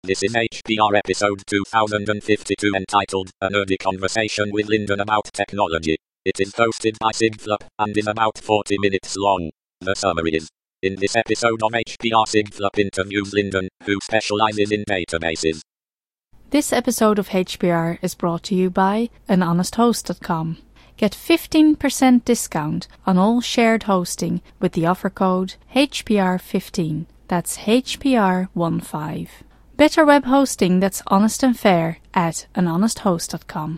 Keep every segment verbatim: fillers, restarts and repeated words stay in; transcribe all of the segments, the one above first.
This is H P R episode two thousand fifty-two entitled A Nerdy Conversation with Lyndon About Technology. It is hosted by SigFlop and is about forty minutes long. The summary is: in this episode of H P R, SigFlop interviews Lyndon, who specializes in databases. This episode of H P R is brought to you by an honest host dot com. Get fifteen percent discount on all shared hosting with the offer code H P R fifteen. That's H P R fifteen. Better web hosting that's honest and fair at an honest host dot com.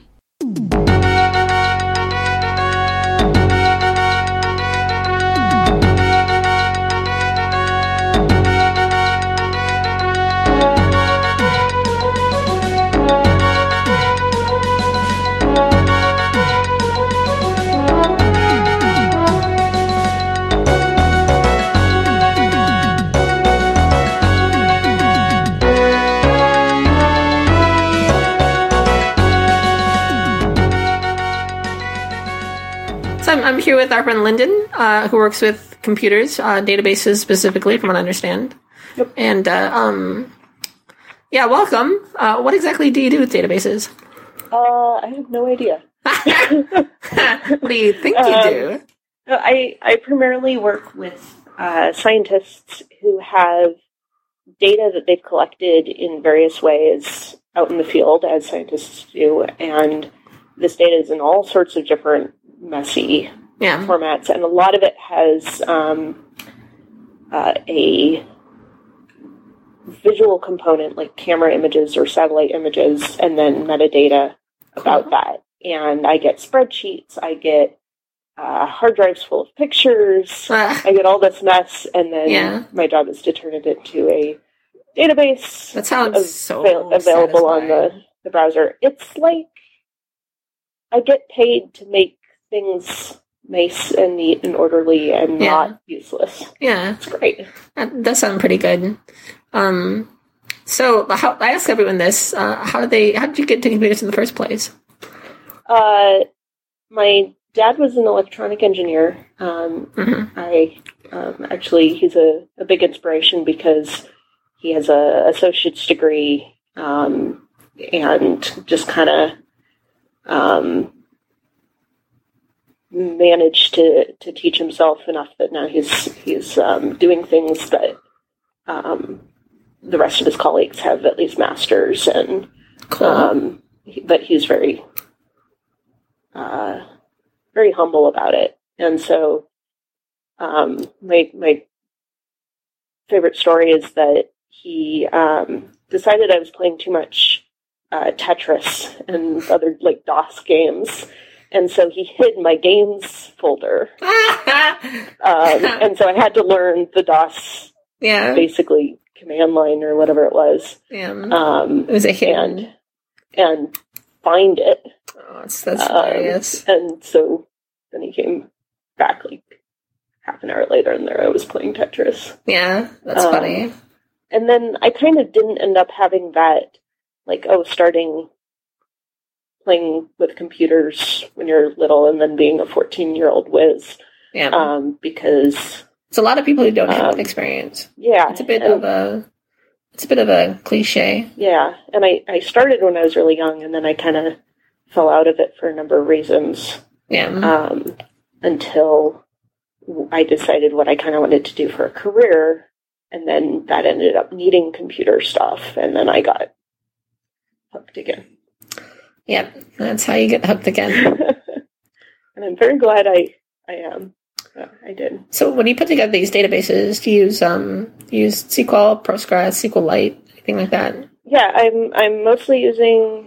I'm here with our friend Lyndon, uh, who works with computers, uh, databases specifically, from what I understand. Yep. And, uh, um, yeah, welcome. Uh, what exactly do you do with databases? Uh, I have no idea. What do you think you um, do? I, I primarily work with uh, scientists who have data that they've collected in various ways out in the field, as scientists do, and this data is in all sorts of different messy yeah. formats, and a lot of it has um, uh, a visual component, like camera images or satellite images, and then metadata about that. And I get spreadsheets, I get uh, hard drives full of pictures, Uh, I get all this mess, and then Yeah. my job is to turn it into a database that sounds av- so avail- available on satisfying. the, the browser. It's like I get paid to make things nice and neat and orderly and Yeah. not useless. Yeah, It's great. that does sound pretty good. Um, so how, I ask everyone this: uh, how did they? How did you get to computers in the first place? Uh, my dad was an electronic engineer. Um, Mm-hmm. I um, actually, he's a, a big inspiration because he has a associate's degree um, and just kind of um, managed to, to teach himself enough that now he's he's um, doing things that um, the rest of his colleagues have at least masters, and Cool. um, he, but he's very uh, very humble about it. And so um, my my favorite story is that he um, decided I was playing too much uh, Tetris and other like DOS games. And so he hid my games folder. Um, and so I had to learn the DOS, yeah, basically, command line or whatever it was. yeah. Um, It was a hidden. and, and find it. Oh, that's, that's Um, hilarious. And so then he came back like half an hour later, and there I was playing Tetris. Yeah, that's um, funny. And then I kind of didn't end up having that, like, oh, starting playing with computers when you're little and then being a fourteen-year-old whiz, Yeah, um, because, it's a lot of people who don't have um, that experience. yeah. It's a bit and, of a, it's a bit of a cliche. Yeah, and I, I started when I was really young, and then I kind of fell out of it for a number of reasons, Yeah, um, until I decided what I kind of wanted to do for a career, and then that ended up needing computer stuff, and then I got hooked again. yeah. That's how you get hooked again. And I'm very glad I I am. Uh, I did. So when you put together these databases, do you use um do you use S Q L, Postgres, SQLite, anything like that? Yeah, I'm I'm mostly using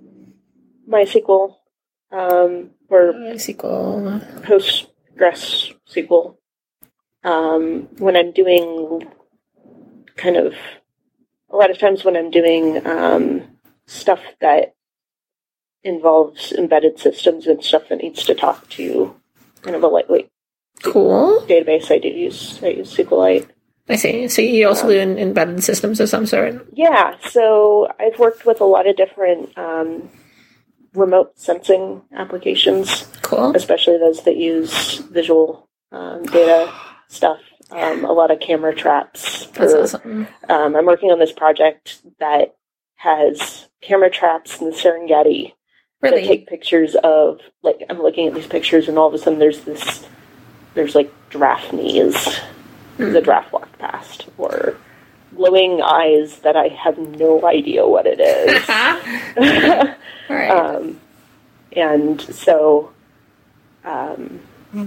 MySQL um, or Uh, S Q L. Postgres S Q L. Um, when I'm doing kind of a lot of times when I'm doing um, stuff that involves embedded systems and stuff that needs to talk to kind of a lightweight Cool. database, I do use I use SQLite. I see. So you also do in embedded systems of some sort. Yeah, so I've worked with a lot of different um, remote sensing applications, Cool. especially those that use visual um, data stuff. um, a lot of camera traps. For, That's awesome. Um, I'm working on this project that has camera traps in the Serengeti Really? that take pictures of, like, I'm looking at these pictures and all of a sudden there's this, there's like giraffe knees, mm. the giraffe walked past, or glowing eyes that I have no idea what it is. Right. um, and so um,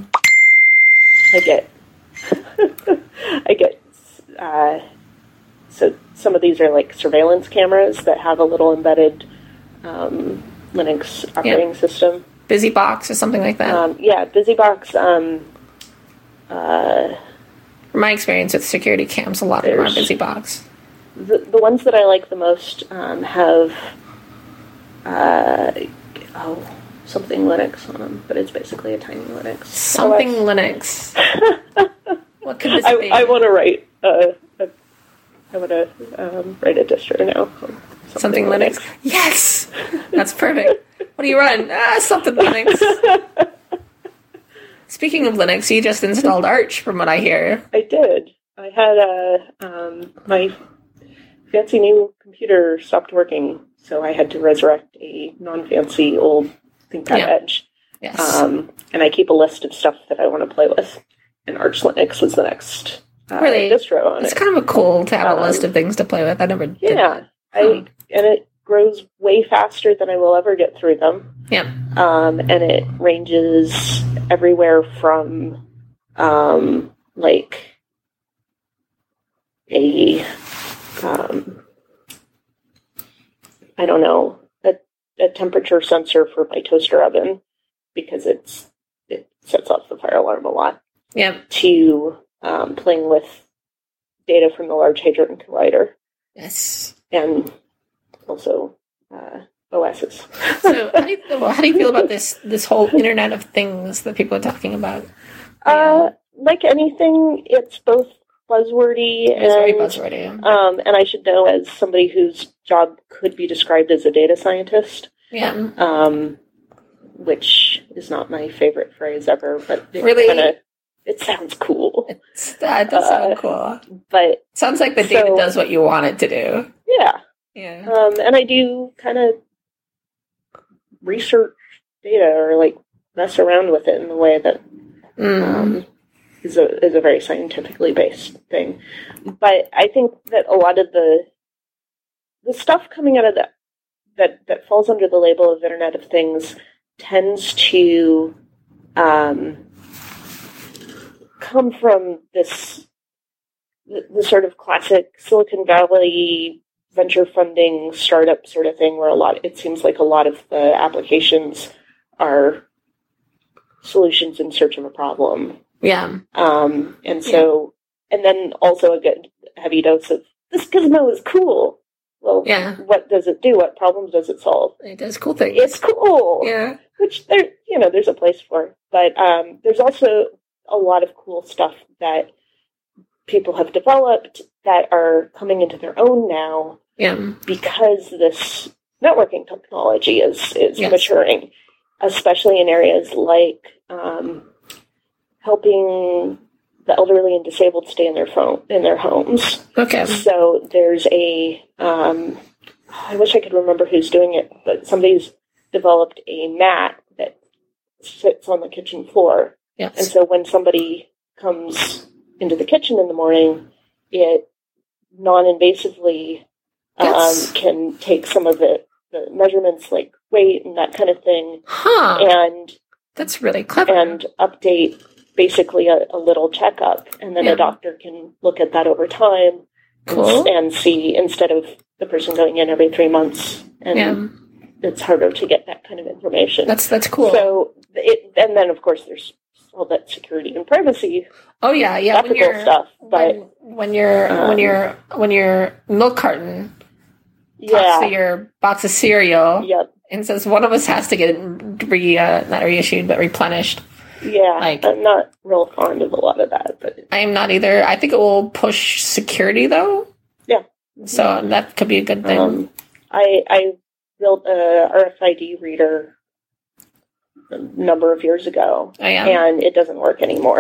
I get, I get, uh, so some of these are like surveillance cameras that have a little embedded um, Linux operating yeah. system. BusyBox or something like that. Um, yeah, BusyBox. Um, uh, From my experience with security cams, a lot of them are BusyBox. The, the ones that I like the most um, have uh, oh something Linux on them, but it's basically a tiny Linux. Something O Linux. S. What could this I, be? I want to write. Uh, a, I want to um, write a distro now. Something, something Linux. Linux. Yes, that's perfect. What do you run? Ah, something Linux. Speaking of Linux, you just installed Arch, from what I hear. I did. I had a um, my fancy new computer stopped working, so I had to resurrect a non-fancy old ThinkPad yeah. Edge. Yes. Um, and I keep a list of stuff that I want to play with. And Arch Linux was the next uh, really? distro on it's it. It's kind of a cool to have um, a list of things to play with. I never did. Yeah. I, and it grows way faster than I will ever get through them. Yeah. Um, and it ranges everywhere from, um, like, a, um, I don't know, a, a temperature sensor for my toaster oven, because it's it sets off the fire alarm a lot. Yeah. To um, playing with data from the Large Hadron Collider. Yes. And also uh, O Ss. So how do, you, well, how do you feel about this this whole Internet of Things that people are talking about? Uh, like anything, it's both buzzwordy It's and very buzzwordy. Um, and I should know, as somebody whose job could be described as a data scientist. Yeah. Um, which is not my favorite phrase ever, but it really, kinda, it sounds cool. It's, that does sound uh, cool. But sounds like the data so, does what you want it to do. Yeah. Yeah. Um, and I do kind of research data, or like mess around with it in a way that mm. um, is a is a very scientifically based thing. But I think that a lot of the the stuff coming out of that that that falls under the label of Internet of Things tends to um, come from this the, the sort of classic Silicon Valley venture funding startup sort of thing, where a lot it seems like a lot of the applications are solutions in search of a problem. Yeah. Um, and so, yeah. and then also a good heavy dose of this gizmo is cool. Well, yeah. What does it do? What problems does it solve? It does cool things. It's cool. Yeah. Which there, you know, there's a place for. But um, there's also a lot of cool stuff that people have developed that are coming into their own now. Yeah. Because this networking technology is is yes. maturing, especially in areas like um, helping the elderly and disabled stay in their phone in their homes. Okay. So there's a, um, I wish I could remember who's doing it, but somebody's developed a mat that sits on the kitchen floor. Yes. And so when somebody comes into the kitchen in the morning, it non-invasively um, yes. can take some of the, the measurements, like weight and that kind of thing. Huh. And that's really clever. And update basically a, a little checkup, and then yeah. a doctor can look at that over time cool. and, and see, instead of the person going in every three months, and yeah. it's harder to get that kind of information. That's that's cool. So, it, and then of course there's all that security and privacy. Oh yeah, yeah. When you're, stuff, but when, when you're um, when you're when your milk carton talks yeah. to your box of cereal, yep. and says one of us has to get re uh, not reissued but replenished. Yeah, like, I'm not real fond of a lot of that, but I am not either. I think it will push security, though. Yeah, so mm-hmm. that could be a good thing. Um, I I built a R F I D reader a number of years ago, oh, yeah. and it doesn't work anymore.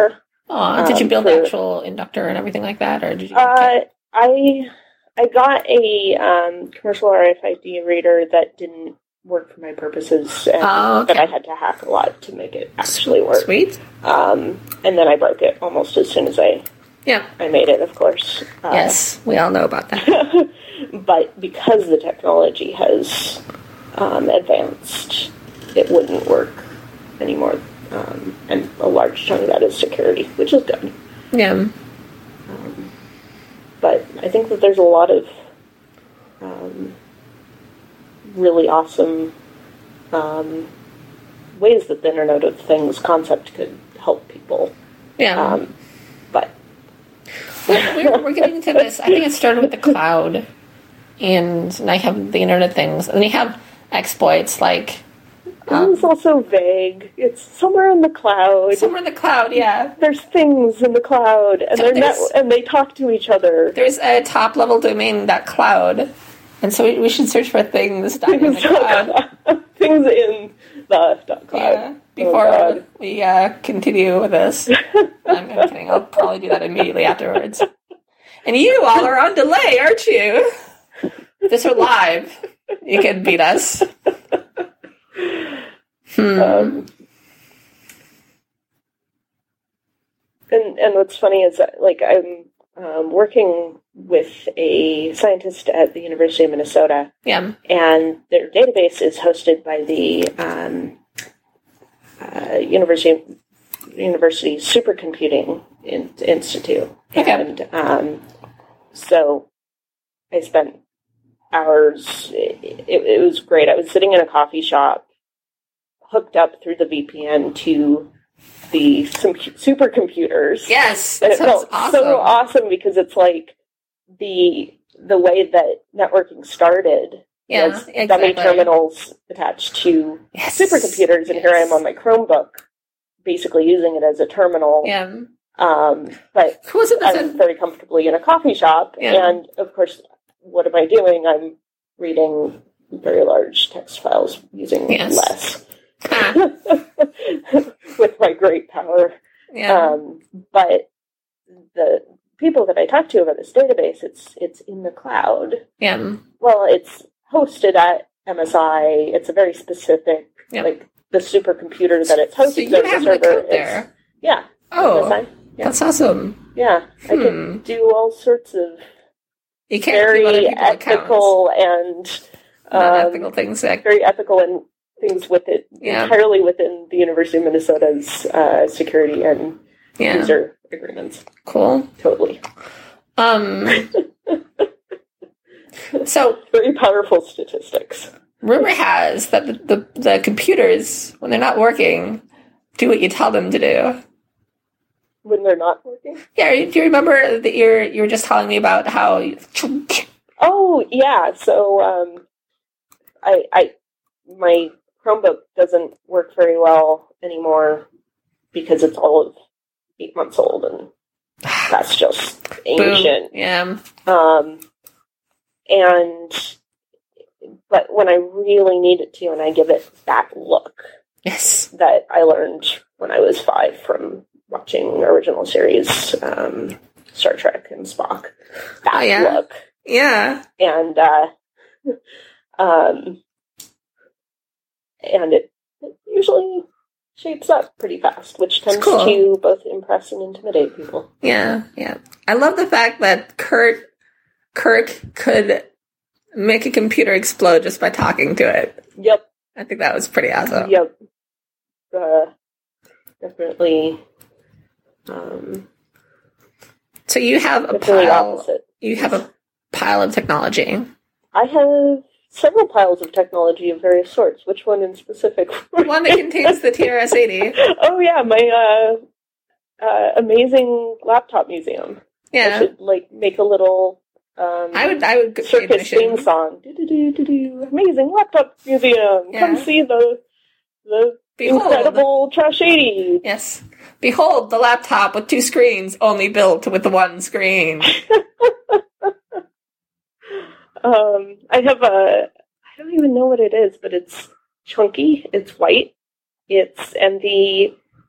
Oh, did you Um, build for- the actual inductor and everything like that, or did you? Uh, I I got a um, commercial R F I D reader that didn't work for my purposes, and Oh, okay. but I had to hack a lot to make it actually work. Sweet. Um, and then I broke it almost as soon as I Yeah. I made it, of course. Uh, Yes, we all know about that. But because the technology has um, advanced, it wouldn't work anymore. Um, and a large chunk of that is security, which is good. Yeah. Um, but I think that there's a lot of um, really awesome um, ways that the Internet of Things concept could help people. Yeah. Um, but we're, we're getting into this. I think it started with the cloud, and now you have the Internet of Things, and then you have exploits like um, it's also vague. It's somewhere in the cloud. somewhere in the cloud. Yeah, There's things in the cloud, and So they're net- there's- and they talk to each other. there's a top level domain that cloud, and so we, we should search for things dot in the Things, cloud. things in the dot cloud. Yeah. Before God. we uh, continue with this, I'm, I'm kidding. I'll probably do that immediately afterwards. And you all are on delay, aren't you? If this were live, you could beat us. Hmm. Um, and and what's funny is that, like, I'm um, working with a scientist at the University of Minnesota, Yeah. and their database is hosted by the um, uh, University University Supercomputing in- Institute, Okay. and um, so I spent hours. It, it was great. I was sitting in a coffee shop, hooked up through the V P N to the some supercomputers. Yes, And that it sounds felt awesome. so awesome because it's like the the way that networking started Yeah, was exactly. dummy terminals attached to Yes. supercomputers, and here I am on my Chromebook, basically using it as a terminal. Yeah. Um, but Who was it that I'm said? very comfortably in a coffee shop, Yeah. and of course, what am I doing? I'm reading very large text files using Yes. less. Ah, With my great power. yeah. Um, but the people that I talk to about this database, it's it's in the cloud. yeah. Well, it's hosted at M S I. It's a very specific, Yeah. like the supercomputer that it's hosted So you on have the an server. account is- there. Yeah. Oh, M S I. Yeah. that's awesome. Yeah. I Hmm. can do all sorts of You can't give other very people accounts. ethical and um, Non-ethical things. Like, very ethical and things with it Yeah. entirely within the University of Minnesota's uh, security and yeah. user agreements. Cool. Totally. Um. So Very powerful statistics. rumor has that the, the the computers, when they're not working, do what you tell them to do. When they're not working. Yeah. Do you remember that you're you were just telling me about how? You, Oh yeah. So um, I I my Chromebook doesn't work very well anymore because it's all of eight months old, and that's just ancient. Boom. Yeah. Um, and but when I really need it to, and I give it that look Yes. that I learned when I was five from watching original series, um, Star Trek and Spock. That Oh, yeah? look, Yeah. and uh, um, and it, it usually shapes up pretty fast, which tends cool. to both impress and intimidate people. Yeah. Yeah. I love the fact that Kurt Kurt could make a computer explode just by talking to it. Yep. I think that was pretty awesome. Yep. Uh, definitely. Um, So you have a definitely pile. opposite. You have a pile of technology. I have several piles of technology of various sorts. Which one in specific? One that contains the T R S eighty. Oh yeah, my uh, uh, amazing laptop museum. I Yeah. should like make a little um, I would. I would. go- circus admission. theme song. Do do do do do. Amazing laptop museum. Yeah. Come see the the Behold. incredible Trash eighty. Yes. Behold the laptop with two screens, only built with one screen. Um, I have a, I don't even know what it is, but it's chunky, it's white, it's, and the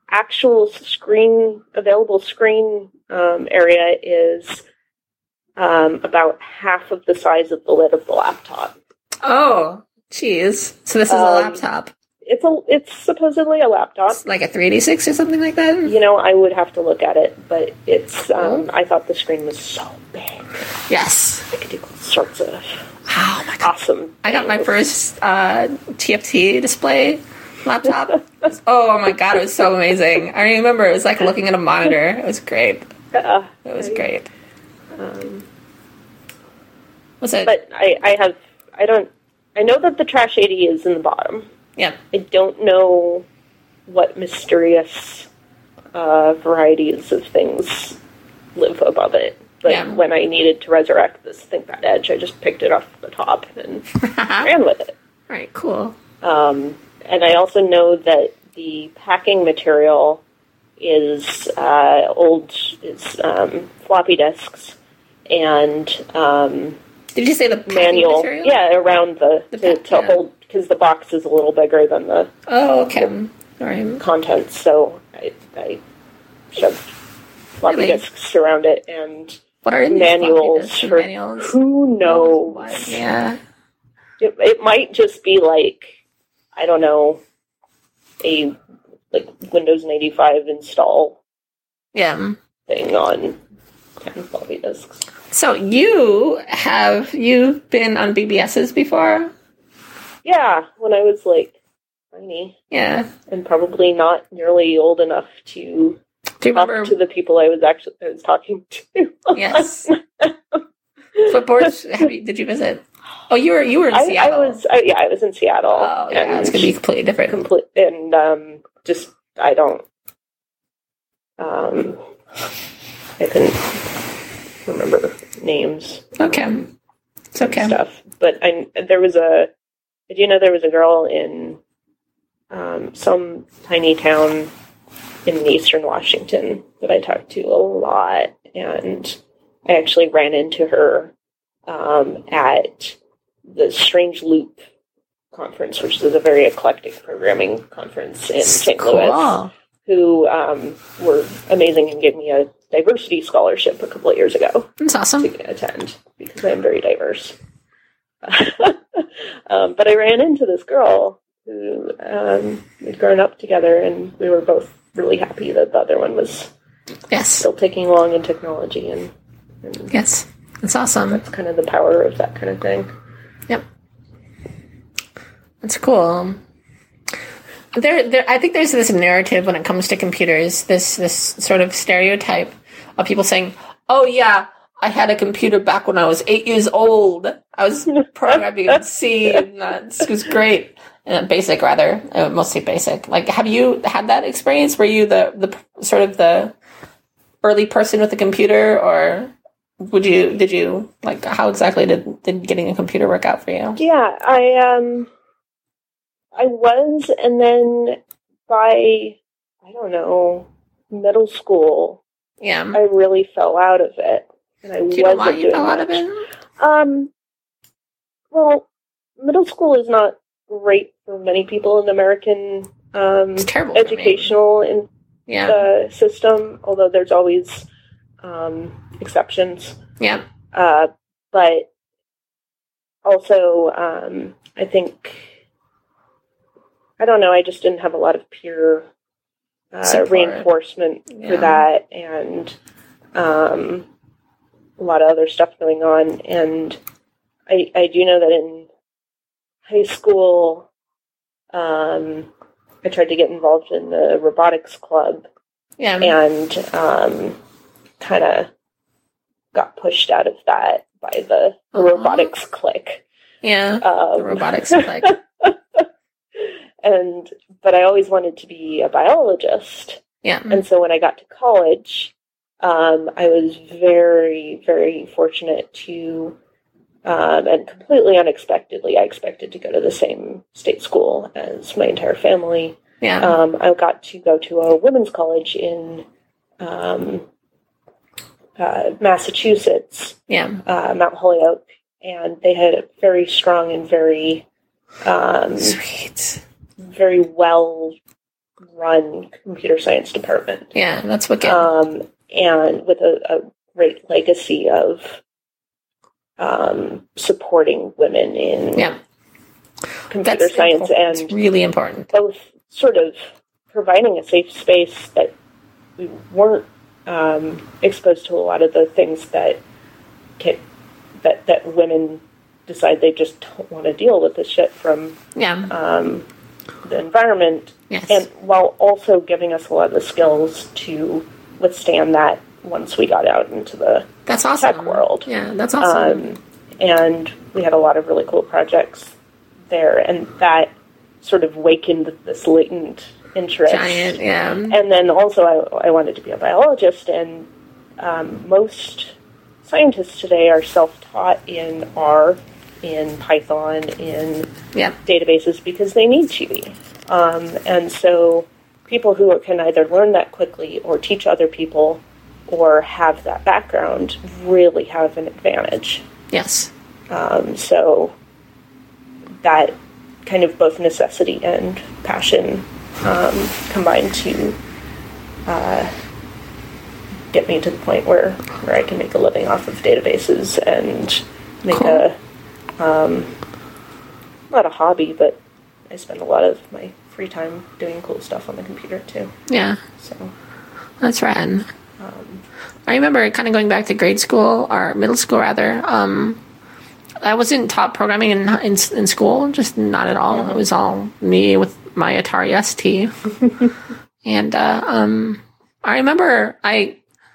actual screen, available screen um, area is um, about half of the size of the lid of the laptop. Oh, geez. So this is Um, a laptop. It's a, it's supposedly a laptop. It's like a three eighty-six or something like that? You know, I would have to look at it, but it's, um, I thought the screen was so big. Yes. I could do all sorts of Oh my god. awesome I got my things. first uh, T F T display laptop. Oh my god, it was so amazing. I remember it was like looking at a monitor. It was great. Uh, It was great. um, Was it? but I, I have, I don't, I know that the Trash eighty is in the bottom. Yeah. I don't know what mysterious uh, varieties of things live above it. But Yeah. when I needed to resurrect this ThinkPad Edge, I just picked it off the top and ran with it. All right, cool. Um, and I also know that the packing material is uh, old, is um, floppy disks and um, Did you say the packing manual. material? Yeah, around the, The to, pack- to yeah. hold, because the box is a little bigger than the Oh, okay. All right. contents, so I, I shoved floppy Really? disks around it and What are these manuals floppy disks and for manuals? who knows. What? Yeah. It, it might just be like, I don't know, a like Windows ninety-five install Yeah. thing on ten floppy disks. So you have you been on B B Ss before? Yeah, when I was like tiny Yeah. and probably not nearly old enough to Do you talk remember? to the people I was actually I was talking to. Yes. What boards have you, did you visit? Oh, you were you were in I, I Seattle. was I, yeah, I was in Seattle. Oh, yeah, and it's gonna be completely different. complete and um, just I don't um, I couldn't remember names. Okay, it's okay. Stuff, but I there was a did you know there was a girl in um, some tiny town in eastern Washington that I talked to a lot, and I actually ran into her um, at the Strange Loop conference, which is a very eclectic programming conference in Saint Louis, Cool. who um, were amazing and gave me a diversity scholarship a couple of years ago That's awesome. to attend because I'm very diverse. um, but I ran into this girl who um, we'd grown up together, and we were both really happy that the other one was Yes. still taking along in technology, and, and Yes. That's awesome. that's kind of the power of that kind of thing. Yep. That's cool. There, there. I think there's this narrative when it comes to computers. This, this sort of stereotype of people saying, "Oh yeah, I had a computer back when I was eight years old. I was programming in C, and that was great." And basic, rather, uh, mostly basic. Like, have you had that experience? Were you the the sort of the early person with a computer, or would you did you like how exactly did, did getting a computer work out for you? Yeah, I um, I was, and then by I don't know middle school, Yeah. I really fell out of it, and I Do you know wasn't why you doing fell out of much. it? Um, well, middle school is not great for many people in the American um, It's terrible. for me. educational in, Yeah. uh, system, although there's always um, exceptions. Yeah. Uh, but also, um, I think, I don't know, I just didn't have a lot of peer uh, Support. reinforcement Yeah. for that, and um, a lot of other stuff going on. And I, I do know that in high school, um, I tried to get involved in the robotics club, Yeah. and um, kind of got pushed out of that by the Uh-huh. robotics clique. Yeah. Um, The robotics like and but I always wanted to be a biologist, yeah. and so when I got to college, um, I was very, very fortunate to, um, and completely unexpectedly, I expected to go to the same state school as my entire family. Yeah. Um, I got to go to a women's college in um, uh, Massachusetts, Yeah. uh, Mount Holyoke, and they had a very strong and very, um, Sweet. very well run computer science department. Yeah, that's wicked. Um, and with a, a great legacy of um, supporting women in yeah. computer That's science important. and It's really important. both sort of providing a safe space that we weren't um, exposed to a lot of the things that can, that that women decide they just don't want to deal with this shit from Yeah. um, the environment, Yes. and while also giving us a lot of the skills to withstand that once we got out into the That's awesome. tech world. Yeah, that's awesome. Um, and we had a lot of really cool projects there, and that sort of wakened this latent interest. Giant, yeah. And then also I, I wanted to be a biologist, and um, most scientists today are self-taught in R, in Python, in Yeah. databases because they need to be. Um, and so people who can either learn that quickly or teach other people or have that background really have an advantage. Yes. Um, so that kind of both necessity and passion um, combined to uh, get me to the point where, where I can make a living off of databases and make Cool. a um, not a hobby, but I spend a lot of my free time doing cool stuff on the computer too. Yeah. So That's rad. um, I remember kind of going back to grade school, or middle school rather. Um, I wasn't taught programming in in, in school, just not at all. Mm-hmm. It was all me with my Atari S T. And uh, um, I remember I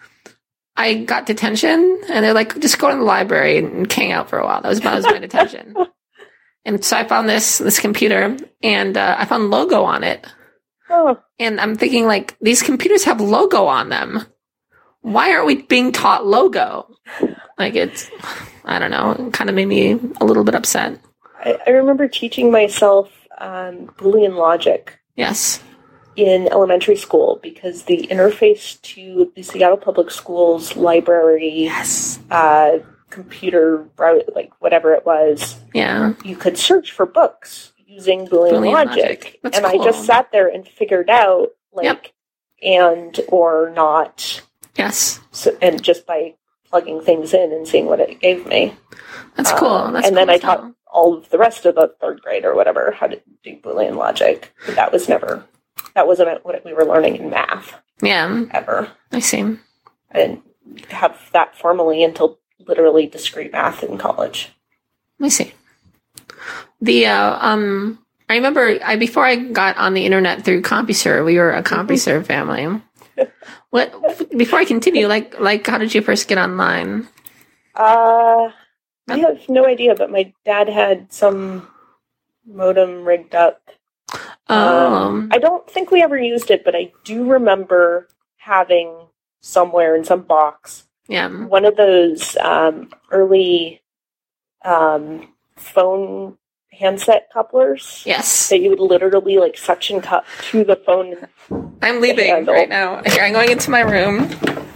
I got detention, and they're like, just go to the library and hang out for a while. That was, that was my detention. And so I found this this computer, and uh, I found logo on it. oh, And I'm thinking, like, these computers have logo on them. Why aren't we being taught logo? Like, it's, I don't know, it kind of made me a little bit upset. I, I remember teaching myself um, Boolean logic Yes. in elementary school because the interface to the Seattle Public Schools library, Yes. uh, computer, brow- like whatever it was, Yeah. you could search for books using Boolean, Boolean logic. logic. That's and cool. I just sat there and figured out, like, Yep. and or not, Yes. so, and just by plugging things in and seeing what it gave me. That's cool. Um, That's and cool then I as taught hell. all of the rest of the third grade or whatever how to do Boolean logic. But that was never, that wasn't what we were learning in math, Yeah. ever. I see. I didn't have that formally until literally discrete math in college. I see. The, uh, um, I remember I before I got on the internet through CompuServe, we were a CompuServe family. What, before I continue, like, like, how did you first get online? Uh, I have no idea, but my dad had some modem rigged up. Um, Um, I don't think we ever used it, but I do remember having somewhere in some box yeah. one of those um, early um, phone handset couplers Yes. that you would literally like suction cup to the phone. I'm leaving handle. right now. Here, I'm going into my room.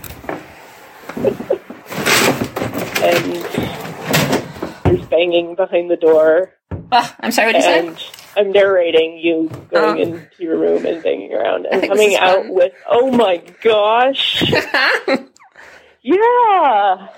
And there's banging behind the door. Ah, I'm sorry, what did you say? And I'm narrating you going Oh. into your room and banging around and think this coming is out fun. with, oh my gosh, yeah!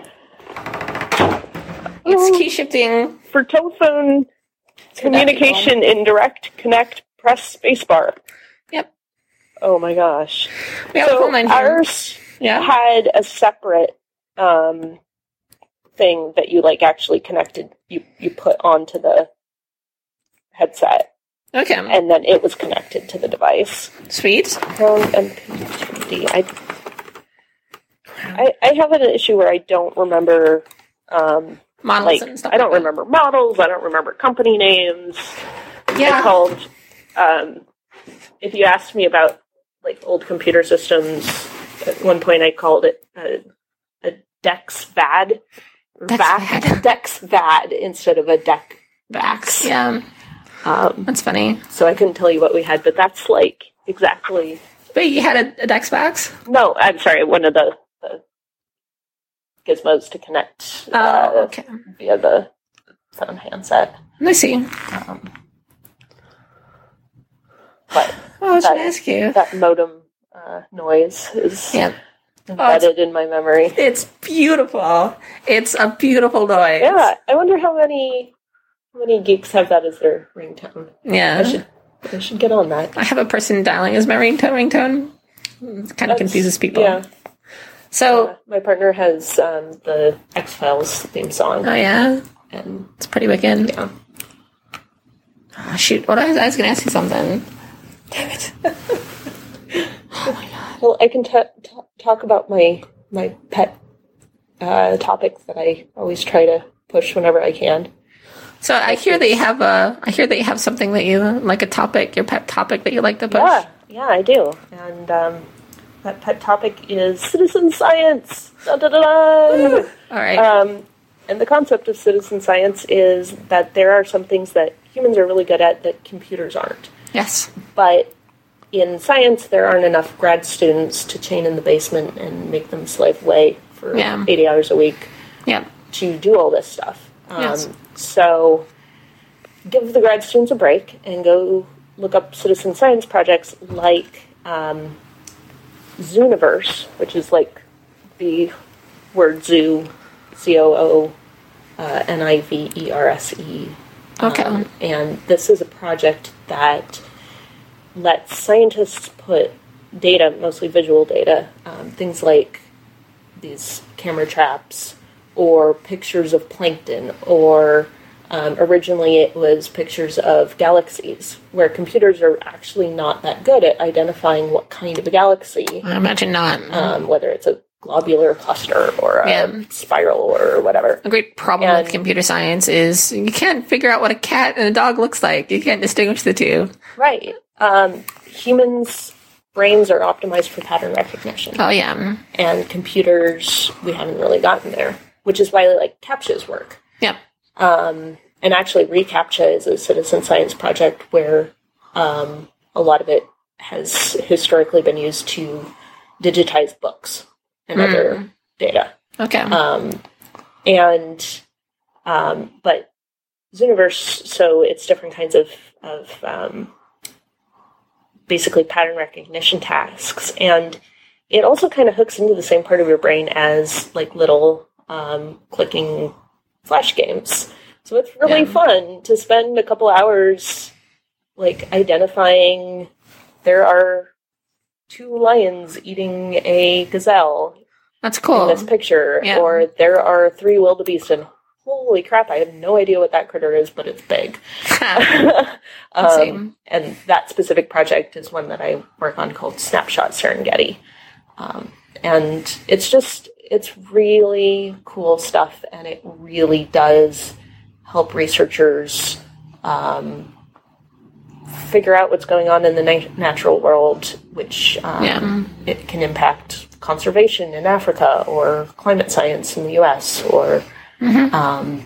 It's key shifting. For telephone communication in direct connect, press spacebar. Yep. Oh my gosh. We have a So phone line here. ours Yeah. had a separate um, thing that you like actually connected, you, you put onto the headset, Okay. and then it was connected to the device. Sweet. Sound M P three D. I, I, I have an issue where I don't remember, um, Models like, and stuff. I don't like that. remember models, I don't remember company names. I Yeah. called, um, if you asked me about, like, old computer systems, at one point I called it a, a DexVAD. DexVAD. DexVAD instead of a deck Backs. Yeah. Um, That's funny. so I couldn't tell you what we had, but that's, like, exactly... Wait, you had a, a Dex Backs? No, I'm sorry, one of the, the gizmos to connect Oh, uh, okay. via the phone handset. I see. Um, but Oh, was that, going to ask you. That modem uh, noise is Yeah. embedded oh, in my memory. It's beautiful. It's a beautiful noise. Yeah, I wonder how many how many geeks have that as their ringtone. Yeah. I should I should get on that. I have a person dialing as my ringtone. ringtone. It kind of confuses people. Yeah. So uh, my partner has um, the X-Files theme song. Oh yeah, and it's pretty wicked. Yeah. Oh, shoot, what I was, I was going to ask you something. Damn it. Oh my god. Well, I can t- t- talk about my my pet uh, topics that I always try to push whenever I can. So I hear that you have a. I hear that you have something that you like, a topic, your pet topic that you like to push. Yeah, yeah, I do, and um, that pet topic is citizen science. Da, da, da, da. All right. Um, and the concept of citizen science is that there are some things that humans are really good at that computers aren't. Yes. But in science, there aren't enough grad students to chain in the basement and make them slave away for Yeah. eighty hours a week Yeah. to do all this stuff. Um, Yes. So give the grad students a break and go look up citizen science projects like um, Zooniverse, which is like the word zoo, C O O uh, N I V E R S E. Okay. Um, and this is a project that lets scientists put data, mostly visual data, um, things like these camera traps or pictures of plankton, or um, originally it was pictures of galaxies, where computers are actually not that good at identifying what kind of a galaxy, I imagine not. um, whether it's a globular cluster or a Yeah. spiral or whatever. A great problem And- with computer science is you can't figure out what a cat and a dog looks like. You can't distinguish the two. Right. Um, humans' brains are optimized for pattern recognition. Oh yeah. And computers, we haven't really gotten there, which is why like CAPTCHAs work. Yep. Um, and actually, reCAPTCHA is a citizen science project where um, a lot of it has historically been used to digitize books and Mm. other data. Okay. Um, and um, but Zooniverse, so it's different kinds of of um, basically pattern recognition tasks, and it also kind of hooks into the same part of your brain as like little um, clicking flash games. So it's really Yeah. fun to spend a couple hours like identifying there are two lions eating a gazelle That's cool. in this picture, Yeah. or there are three wildebeest, and holy crap, I have no idea what that critter is, but it's big. um, Same. and that specific project is one that I work on called Snapshot Serengeti. Um, and it's just, it's really cool stuff, and it really does help researchers um, figure out what's going on in the na- natural world, which um, Yeah. it can impact conservation in Africa or climate science in the U S or Mhm. um,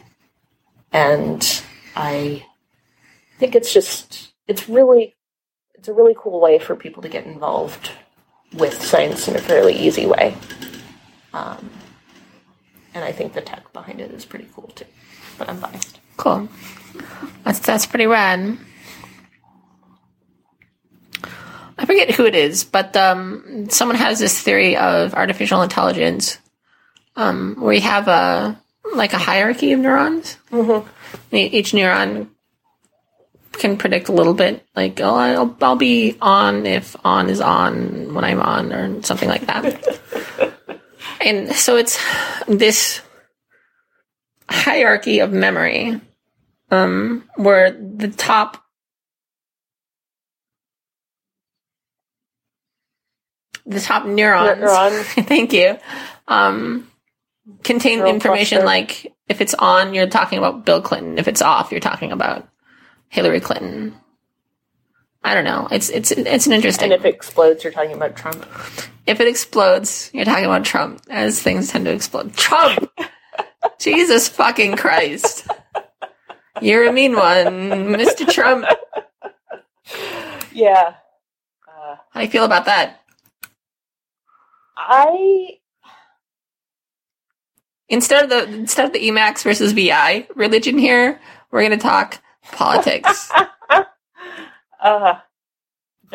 and I think it's just it's really it's a really cool way for people to get involved with science in a fairly easy way. Um, and I think the tech behind it is pretty cool too. But I'm biased. Cool. That's that's pretty rad. I forget who it is, but um, someone has this theory of artificial intelligence, um, where you have a like a hierarchy of neurons. Mm-hmm. E- Each neuron can predict a little bit, like, oh, I'll, I'll be on if on is on when I'm on, or something like that. And so it's this hierarchy of memory, um, where the top the top neurons, Neuron. thank you, um, contain Neural information cluster. like if it's on, you're talking about Bill Clinton. If it's off, you're talking about Hillary Clinton. I don't know. It's it's it's an interesting. And if it explodes, you're talking about Trump. If it explodes, you're talking about Trump, as things tend to explode. Trump! Jesus fucking Christ. You're a mean one, Mister Trump. Yeah. Uh, How do you feel about that? I Instead of the instead of the Emacs versus V I religion here, we're going to talk politics. uh the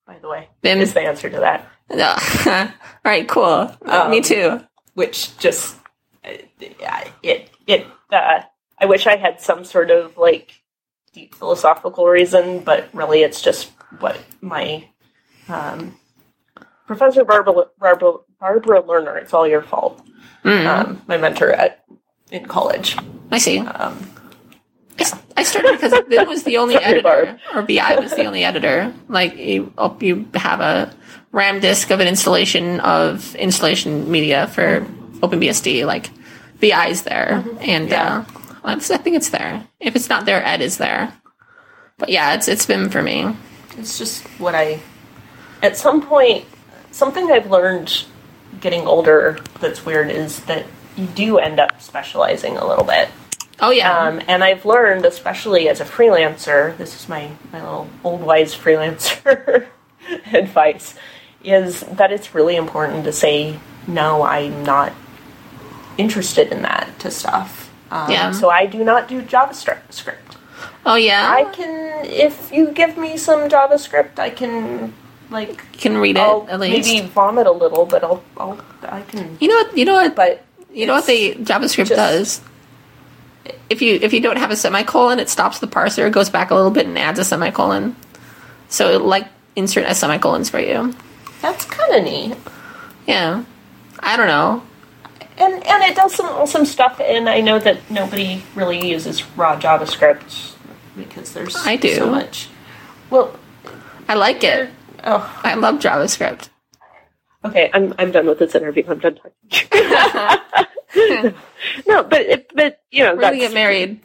by the way. Vim is the answer to that. All right, cool. Um, Me too. Which just yeah, it it. Uh, I wish I had some sort of like deep philosophical reason, but really, it's just what my um, Professor Barbara, Barbara Barbara Lerner. It's all your fault. Mm. Um, my mentor at in college. I see. Um, I, I started because it was the only Sorry, editor, Barb. or B I was the only editor. Like you, oh, you have a RAM disk of an installation of installation media for OpenBSD. Like B I's there, and Yeah. uh, I think it's there. If it's not there, Ed is there. But yeah, it's it's been for me. It's just what I. At some point, something I've learned getting older that's weird is that you do end up specializing a little bit. Oh yeah, Um, and I've learned, especially as a freelancer, this is my, my little old wise freelancer advice, is that it's really important to say, no, I'm not interested in that to stuff. Um, Yeah. So I do not do JavaScript. oh yeah. I can, if you give me some JavaScript, I can, like, you can read it I'll at least. maybe vomit a little, but I'll, I'll, I can, You know what? You know what? but You know what the JavaScript just- does? If you if you don't have a semicolon, it stops the parser, goes back a little bit, and adds a semicolon. So it, like insert as semicolons for you. that's kind of neat. Yeah, I don't know. And and it does some awesome stuff, and I know that nobody really uses raw JavaScript because there's I do. so much. Well, I like it. oh, I love JavaScript. okay, I'm I'm done with this interview. I'm done talking. No, but it, but you know, We're gonna that's, get married.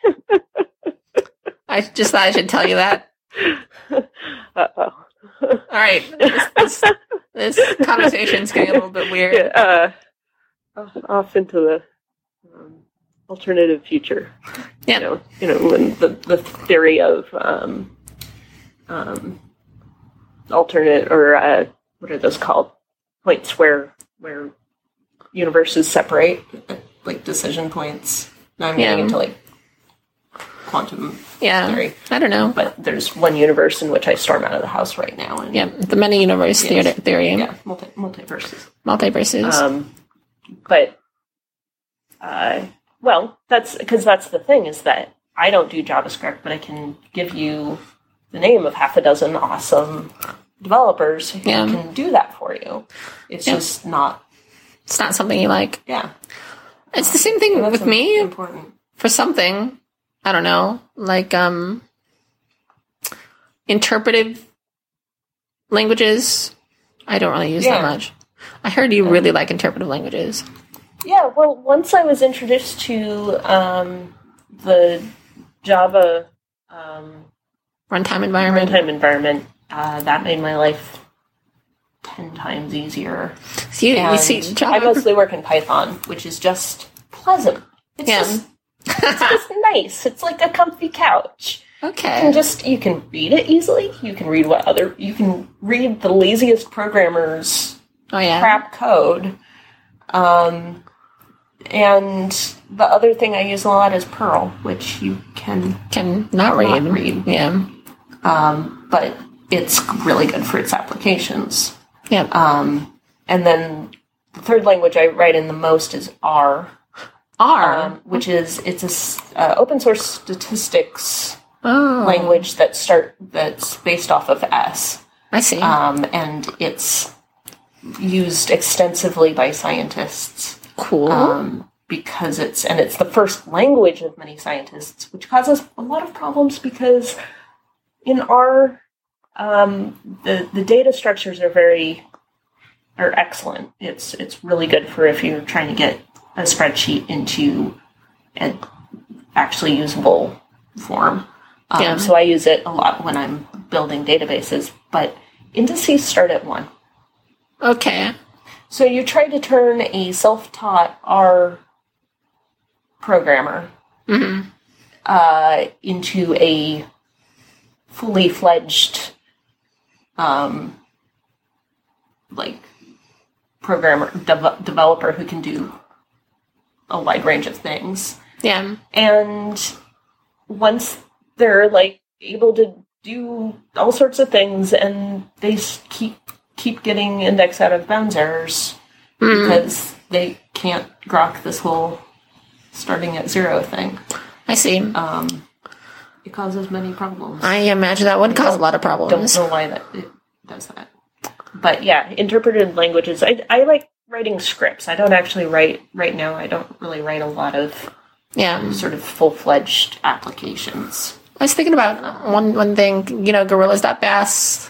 I just thought I should tell you that. Uh-oh. All right, this, this, this conversation's getting a little bit weird. Yeah, uh, off into the um, alternative future. Yeah. You know, you know, when the the theory of um, um, alternate or uh, what are those called? Points where where universes separate, like decision points. Now I'm getting Yeah. into like quantum Yeah, theory, I don't know. but there's one universe in which I storm out of the house right now, and Yeah, the many universe Yes. theater theory, yeah, multi multiverses. multiverses. Um, but, uh, well, that's because that's the thing is that I don't do JavaScript, but I can give you the name of half a dozen awesome developers who Yeah. can do that for you. It's Yeah. just not, It's not something you like. yeah. It's the same thing And that's with im- me. important. For something, I don't know, like um interpretive languages. I don't really use Yeah. that much. I heard you really like interpretive languages. Yeah, well, once I was introduced to um, the Java um, Runtime environment. runtime environment, uh, that made my life ten times easier. So you, you And see, I Java. mostly work in Python, which is just pleasant. It's Yeah. just it's just nice. It's like a comfy couch. You can Okay. just you can read it easily. You can read what other you can read the laziest programmers Oh yeah. crap code. Um, and the other thing I use a lot is Perl, which you can, Can not read. Not read. Yeah. um, but it's really good for its applications. Yeah. Um, and then the third language I write in the most is R, R. um, which is it's a s- uh, open source statistics oh. language that start that's based off of S, I see. um, and it's used extensively by scientists. cool. Um, because it's and it's the first language of many scientists, which causes a lot of problems because in R, um, the the data structures are very are excellent. It's it's really good for if you're trying to get a spreadsheet into an actually usable form. Um, Yeah. So I use it a lot when I'm building databases, but indices start at one. Okay. So you try to turn a self-taught R programmer hmm uh, into a fully fledged, um, like programmer dev- developer who can do a wide range of things. Yeah. And once they're like able to do all sorts of things, and they s- keep keep getting index out of bounds errors Mm. because they can't grok this whole starting at zero thing. I see. Um, it causes many problems. I imagine that would cause a lot of Don't problems. know why that it does that. But yeah, interpreted languages. I I like writing scripts. I don't actually write right now. I don't really write a lot of Yeah. sort of full fledged applications. I was thinking about one one thing, you know, gorillas.bass.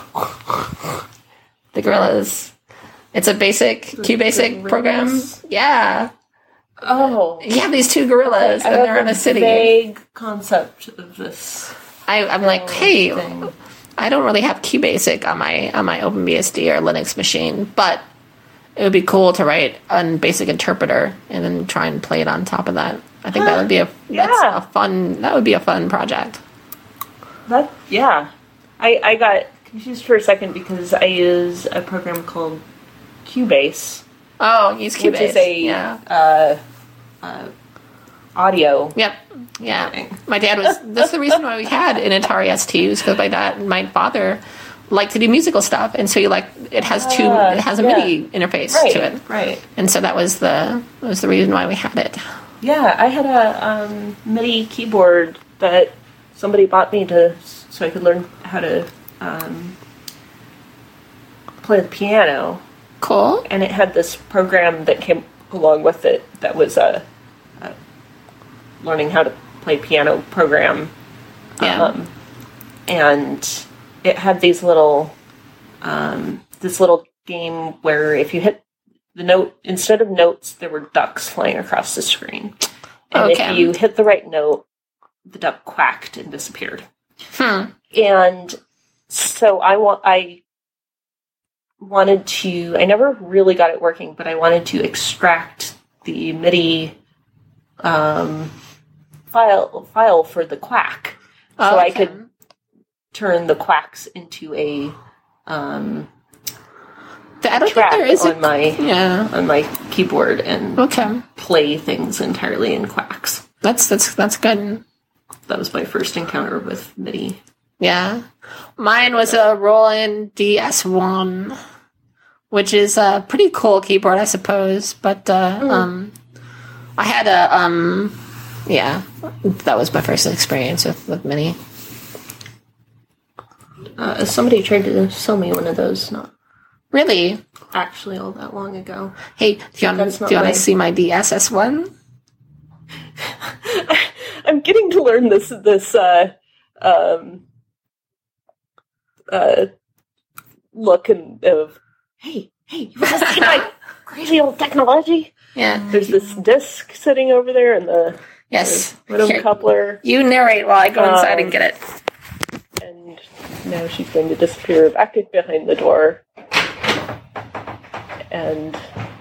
The gorillas. It's a basic, QBasic program. gorillas? Yeah. Oh, You have these two gorillas, and I they're have in a city. Vague concept of this. I, I'm like, hey, thing. I don't really have QBasic on my on my OpenBSD or Linux machine, but it would be cool to write a basic interpreter and then try and play it on top of that. I think that would be a that's Yeah. a fun that would be a fun project. That yeah, I I got confused for a second because I use a program called Cubase, Oh, use Cubase. which is a yeah. uh, uh, audio. Yep. Yeah. My dad was. That's the reason why we had an Atari S T, was because my dad, my father, liked to do musical stuff, and so you like it has two. Ah, It has a yeah. MIDI interface Right, to it, right. and so that was the that was the reason why we had it. Yeah, I had a um, MIDI keyboard that somebody bought me to so I could learn how to um, play the piano, Cool. and it had this program that came along with it that was a, a learning how to play piano program. Yeah. Um, and it had these little um, this little game where if you hit the note, instead of notes, there were ducks flying across the screen. And Okay. if you hit the right note, the duck quacked and disappeared. Hmm. And so I want I wanted to I never really got it working, but I wanted to extract the MIDI um, file file for the quack. So I Okay. could turn the quacks into a um, I don't think track there is on a, my yeah. on my keyboard and Okay. play things entirely in quacks. That's that's that's good. That was my first encounter with MIDI. Yeah. Mine was a Roland D S one, which is a pretty cool keyboard, I suppose. But uh, Mm. um, I had a um, yeah, that was my first experience with with MIDI. Uh, somebody tried to sell me one of those not Really? actually all that long ago. Hey, do you want That's do not you want mine. to see my D S S one? I'm getting to learn this this uh, um, uh, look and of hey hey you want to see my crazy old technology? Yeah. There's this disc sitting over there and the Yes. rhythm Here, coupler, you narrate while I go inside Um, and get it. and now she's going to disappear back behind the door and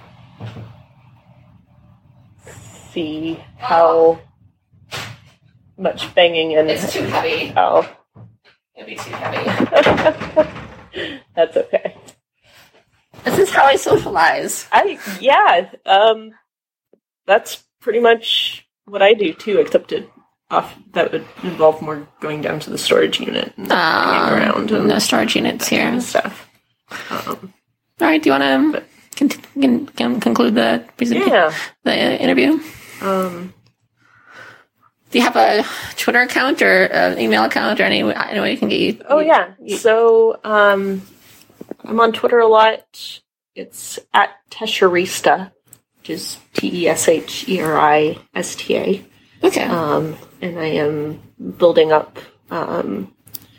see how much banging and too heavy. how It'd be too heavy. that's okay. This is how I socialize. I yeah, um, that's pretty much what I do too. Except it off that would involve more going down to the storage unit and hanging around and No storage units here. and stuff. Um, All right, do you want to con- con- conclude the presentation, yeah. the interview? Um, Do you have a Twitter account or an email account or any, any way you can get you? oh you- yeah. you- So um, I'm on Twitter a lot. It's at Tesherista, which is T E S H E R I S T A. Okay. Um, and I am building up um,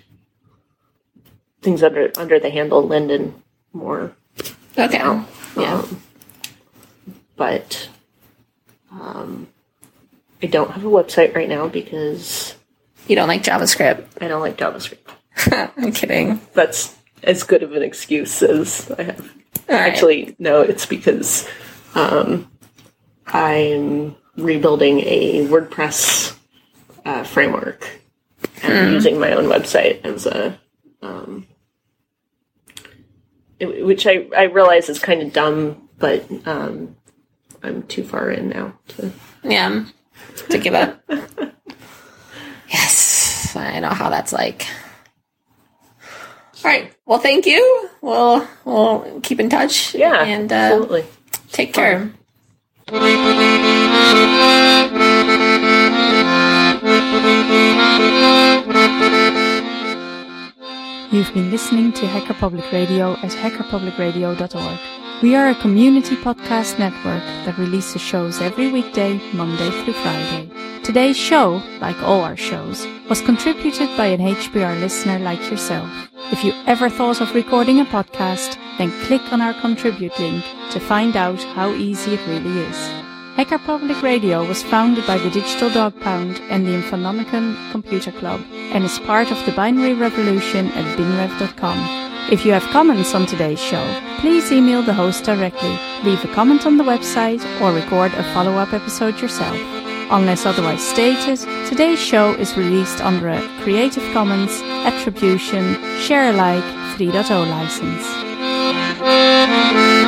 things under under the handle Linden more. okay. Yeah. Um, but um, I don't have a website right now because You don't like JavaScript. I don't like JavaScript. I'm kidding. That's as good of an excuse as I have. All right. Actually, no, it's because um, I'm rebuilding a WordPress uh, framework and using my own website as a, um, it- which I, I realize is kind of dumb, but um, I'm too far in now to. Yeah. To give up. Yes. I know how that's like. right. Well, thank you. We'll we'll keep in touch. Yeah, and uh, absolutely. Take care. You've been listening to Hacker Public Radio at hacker public radio dot org. We are a community podcast network that releases shows every weekday, Monday through Friday. Today's show, like all our shows, was contributed by an H P R listener like yourself. If you ever thought of recording a podcast, then click on our contribute link to find out how easy it really is. Hacker Public Radio was founded by the Digital Dog Pound and the Infonomicon Computer Club and is part of the Binary Revolution at binrev dot com. If you have comments on today's show, please email the host directly, leave a comment on the website, or record a follow-up episode yourself. Unless otherwise stated, today's show is released under a Creative Commons Attribution Share Alike three point oh license.